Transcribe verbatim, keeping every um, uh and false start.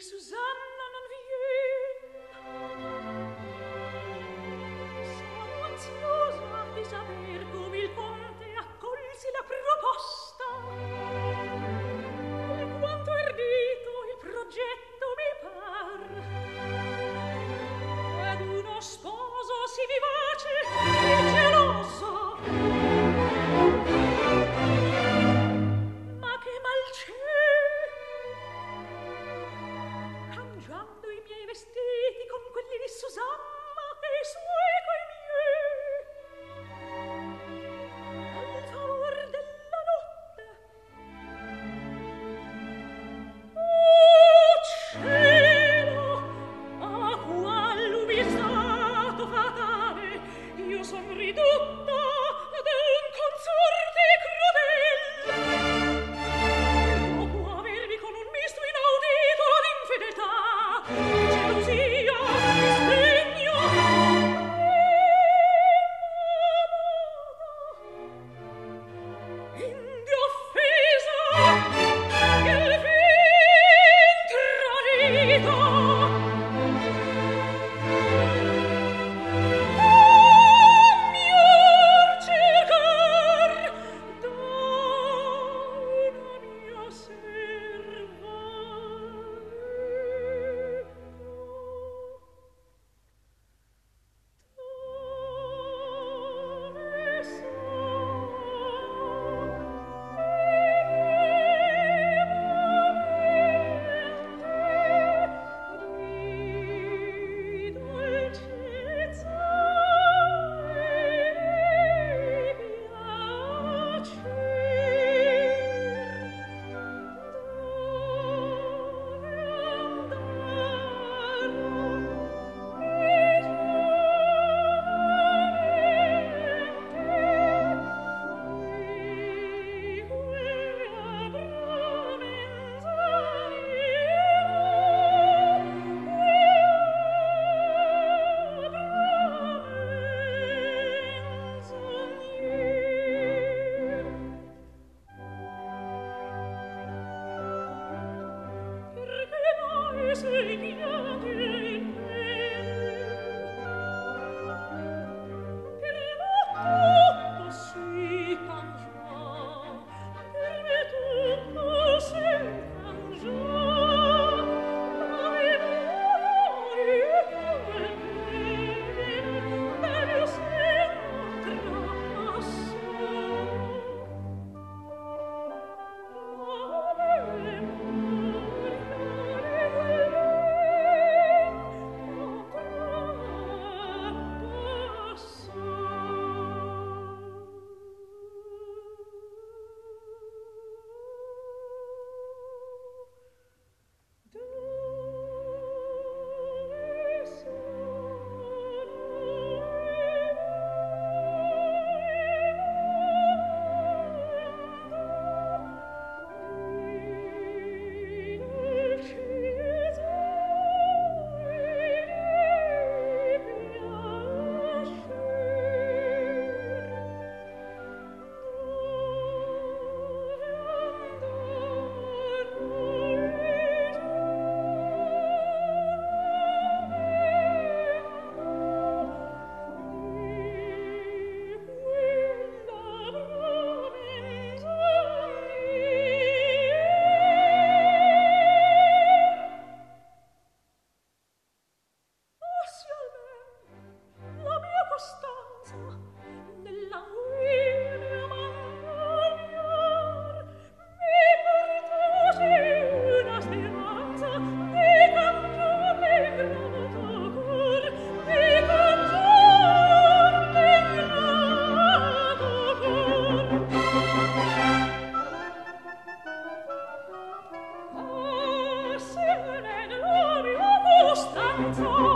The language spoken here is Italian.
Susanna non vien. Sono ansiosa di saper come il conte accolse la proposta. Alquanto ardito il progetto mi par. Ed uno sposo si vivace e geloso, ma che mal c'è? Cangiando i miei vestiti con quelli di Susanna e i suoi coi miei, al favor della notte, oh cielo, a qual ubisato fatale io son ridotta d'un consorte crudel. Dopo avervi con un misto inaudito d'infedeltà, gelosia, disdegno e indi offesa che il fin tradito. Oh mior cercar d'una mia serva. Oh, se ne la mia costanza